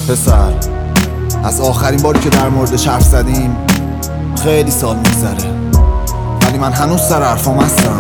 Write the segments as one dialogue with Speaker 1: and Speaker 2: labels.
Speaker 1: پسر، از آخرین باری که در موردش حرف زدیم خیلی سال میگذره، ولی من هنوز سر حرفام هستم.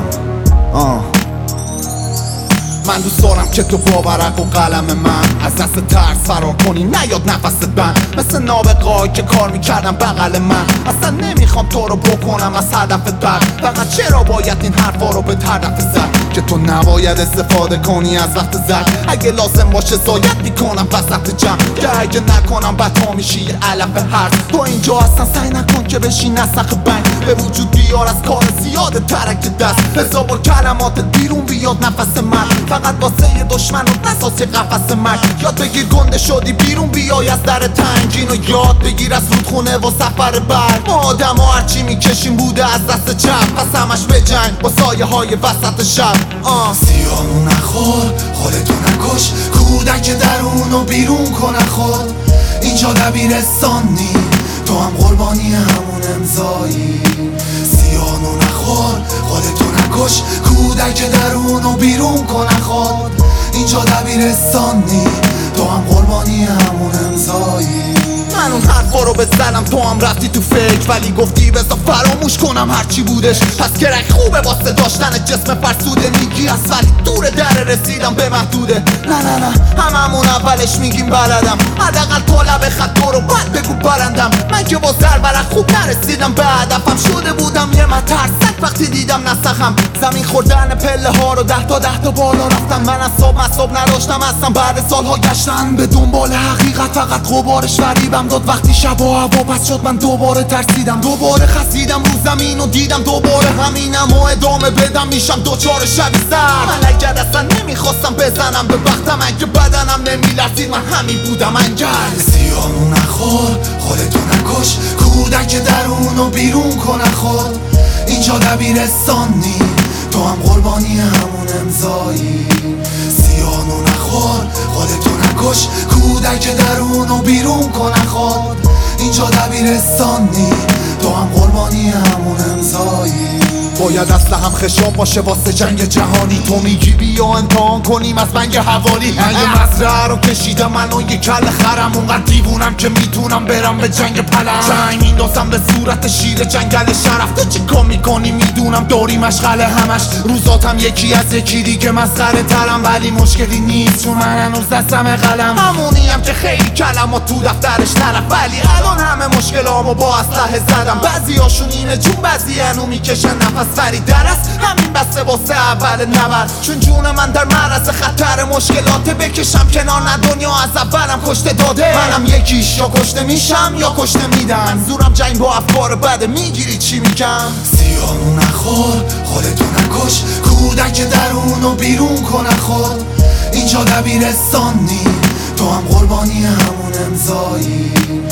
Speaker 1: من دوست دارم که تو با ورق و قلم من از دست ترس فرار کنی، نیاد نفست بند مثل نابغه‌ای که کار میکردم بغل من. اصلا نمیخوام تو رو بکنم از هدفت بر، فقط چرا باید این حرفا رو به طرف زد که تو نباید استفاده کنی از وقت زد. اگه لازم باشه زاید میکنم وسط جمع، که اگه نکنم بد میشی یه علف هر. تو اینجا اصلا سعی نکن که بشی نسخ بند، به وجود بیار از کار زیاد ترک دست. حساب کلمات بیرون بیاد نفس من، فقط واسه دشمن و نساس قفس مرگ. یاد بگیر گنده شدی بیرون بیای از در تنگین، و یاد بگیر از رودخونه و سفر برگ. ما آدم ها هرچی میکشیم بوده از دست چپ، پس همش به جنگ با سایه های وسط شب.
Speaker 2: سیانو نخور، خودتو نکش، کودک درونو بیرون کن خود. اینجا دبیرستان نی، تو هم قربانی همون امضایی. سیانو نخور، خودتو نکش، کودک درونو بیرون کن خود. اینجا دبیرستان نی، تو هم قربانی همون امضایی.
Speaker 1: من اون حرفا رو بزنم تو هم رفتی تو فکر، ولی گفتی بذار فراموش کنم هرچی بودش. پس کرک خوبه واسه داشتن جسم فرسوده، میگی از ولی دور در رسیدم به محدوده. نه هممون اولش میگیم بلدم، حداقل تا لب خط تو رو بعد بگو برندم. من که با زرورق خوب نرسیدم به هدفم، شده بودم یه مترسک وقتی دیدم نسخم. زمین خوردن پله ها رو ده تا بالا رفتم. من اصاب نداشتم اصلا، بعد سالها گشتن به دنبال حقیقت، فقط غبارش فریبم داد وقتی شب و هوا پس شد. من دوباره ترسیدم، دوباره خسیدم رو زمین و دیدم دوباره همینم و ادامه بدم میشم دوچار شبی سر. من اگر اصلا نمیخواستم بزنم به وقتم، اگه بدنم نمیلرزید من همین بودم انگل.
Speaker 2: سیانو نخور، خودتو نکش، کودک درونو بیرون کن خود. اینجا دبیرستان نی، تو هم قربانی همون امضایی. سیانو نخور، خودتو نکش، کودک درونو بیرون کن خود. اینجا دبیرستان نی، تو هم قربانی همون امضایی.
Speaker 1: باید اصلا هم خشام باشه واسه جنگ جهانی. تو میگی بیا امتحان کنیم از بنگ حوالی. من یه مزرعه رو کشیدم من و یه کل خرم، اونقدر دیوونم که میتونم برم به جنگ پلنگ. جنگ میندازم به صورت شیر جنگل شرف. تو چی کار میکنی میدونم داری مشغله همش، روزاتم یکی از یکی دیگه مسخره ترم. ولی مشکلی نیست چون من هنوز دستم قلم، همونیم که خیلی کلمات تو دفترش نرفت. ولی الان همه مشکلامو با اسلحه زدم. بعضیاشون اینه جون بعضی هنو میکشن نفس، ولی درست همین بسته واسه اول نبرد. چون جون من در معرض خطر مشکلات، بکشم کنار نه دنیا از اولم کشته داده. منم یکیش، یا کشته میشم یا کشته میدن. زورم جنگ با افکار بده، میگیری چی میگم؟
Speaker 2: سیانو نخور، خودتو نکش، کودک درونو بیرون کن خود. اینجا دبیرستان نی، تو هم قربانی همون امضایی.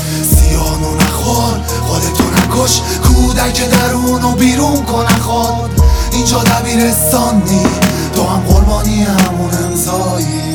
Speaker 2: سیانو نخور، خودتو نکش، کودک درونو بیرون کن خود. اینجا دبیرستان نی، تو هم قربانی همون امضایی.